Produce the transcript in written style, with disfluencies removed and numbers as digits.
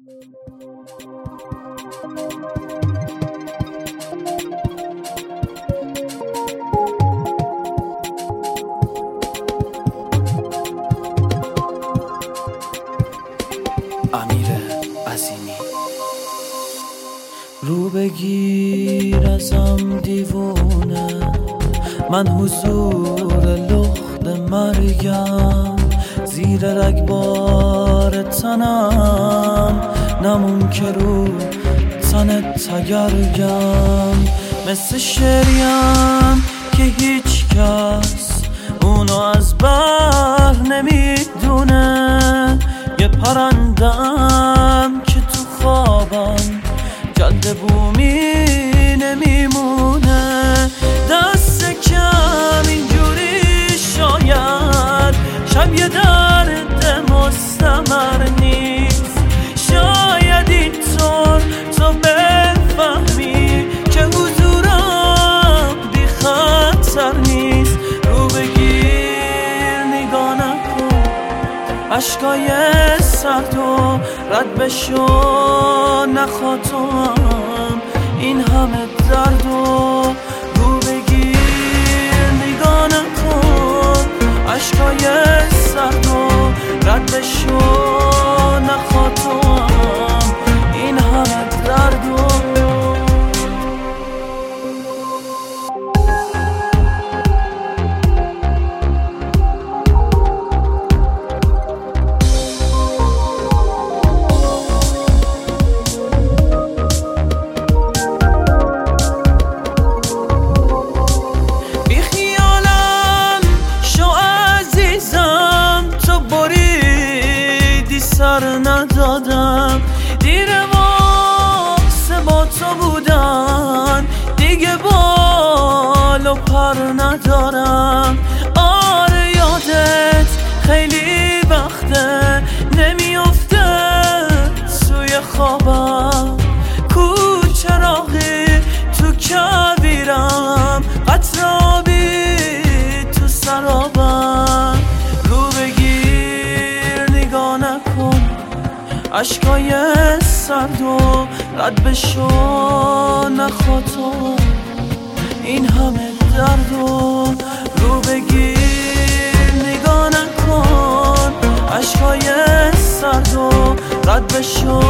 امیر عظیمی. رو بگیر ازم دیوونه، من حضور لخت مرگم، زیر رگبار تنم نمون که رو تنت تگرگم، مثل شعریم که هیچ کس اونو از بر نمیدونه، یه پرندم که تو خوابم جلد بومی نمیمونه، دست کم اینجوری شاید شب یه درد مستمر نیست، شاید اینطور تو بفهمی که حضورم بی خطر نیست. رو بگیر نگاه نکن، عشقای سرد و رد بشو، نخواد تو هم این همه درد و رو بگیر نگاه نکن، عشقای سرد و رد بشو، نخواد تو هم این همه درد و سر ندادم، دیر واسه با تو بودن، دیگه بال و پر ندارم. آره یادت خیلی وقته نمیافته توی خوابم، کو چراغی تو کویرم، قطرابی تو سرابم. رو بگیر نگاه نکن، عشقای سرد و رد بشو، نخواد تو این همه درد و رو بگیر نگاه نکن، عشقای سرد و رد بشو،